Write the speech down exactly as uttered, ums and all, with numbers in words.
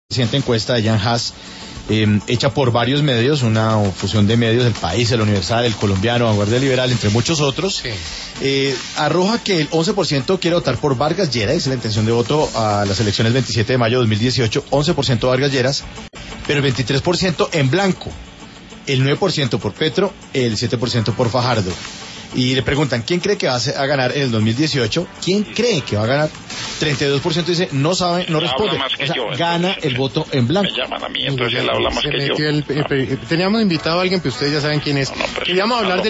Reciente encuesta de Jan Haas, eh, hecha por varios medios, una fusión de medios, El País, El Universal, El Colombiano, Vanguardia Liberal, entre muchos otros, sí. eh, arroja que el once por ciento quiere votar por Vargas Lleras, es la intención de voto a las elecciones del veintisiete de mayo de dos mil dieciocho, once por ciento Vargas Lleras, pero el veintitrés por ciento en blanco, el nueve por ciento por Petro, el siete por ciento por Fajardo. Y le preguntan, ¿quién cree que va a ganar en el dos mil dieciocho? ¿Quién cree que va a ganar? treinta y dos por ciento dice, no sabe, no responde. O sea, yo, gana entonces, el voto en blanco. Me llaman a mí, entonces él habla más que yo. El, el, el, teníamos invitado a alguien, pero ustedes ya saben quién es. No, no, Queríamos hablar del